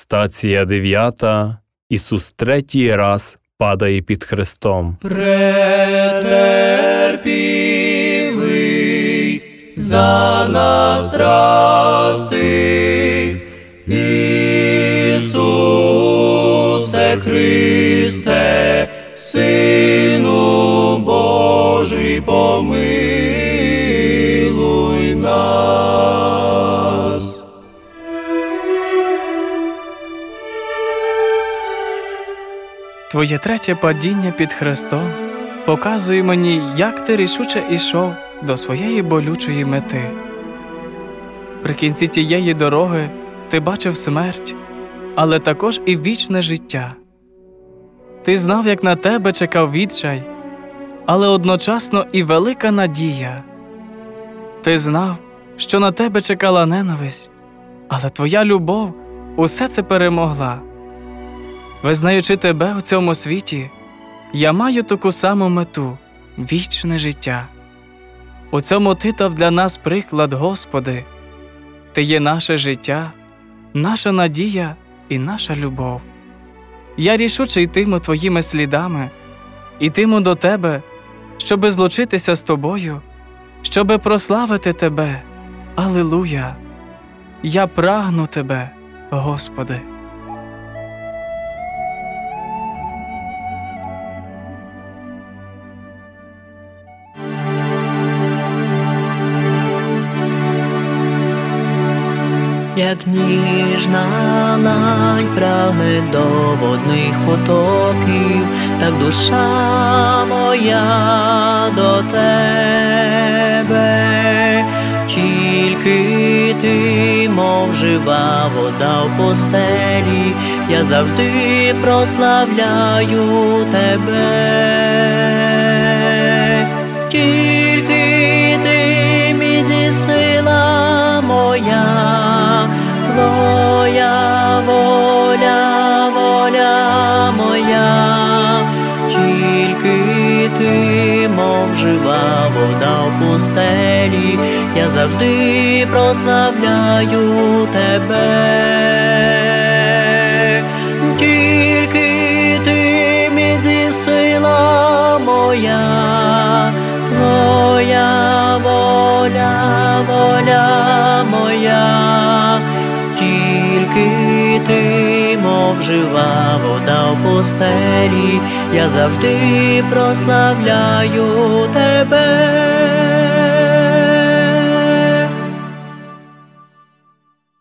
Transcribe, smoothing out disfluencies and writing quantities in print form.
Стація 9. Ісус 3-й раз падає під хрестом. Претерпівий за нас страсти, Ісусе Христе, Сину Божий, помилуй нас. Твоє третє падіння під хрестом показує мені, як ти рішуче ішов до своєї болючої мети. При кінці тієї дороги ти бачив смерть, але також і вічне життя. Ти знав, як на тебе чекав відчай, але одночасно і велика надія. Ти знав, що на тебе чекала ненависть, але твоя любов усе це перемогла. Визнаючи тебе у цьому світі, я маю таку саму мету – вічне життя. У цьому ти дав для нас приклад, Господи. Ти є наше життя, наша надія і наша любов. Я рішуче йтиму твоїми слідами, йтиму до тебе, щоби злучитися з тобою, щоби прославити тебе. Алілуя! Я прагну тебе, Господи. Як ніжна лань прагне до водних потоків, так душа моя до тебе. Тільки ти, мов жива вода в постелі, я завжди прославляю тебе. Тільки ти, мій сила моя, Твоя воля, воля моя, тільки ти, мов жива вода в пустелі, я завжди прославляю тебе. Тільки ти, міці сила моя, Твоя воля, воля моя, тільки ти, мов жива вода в пустелі, я завжди прославляю тебе.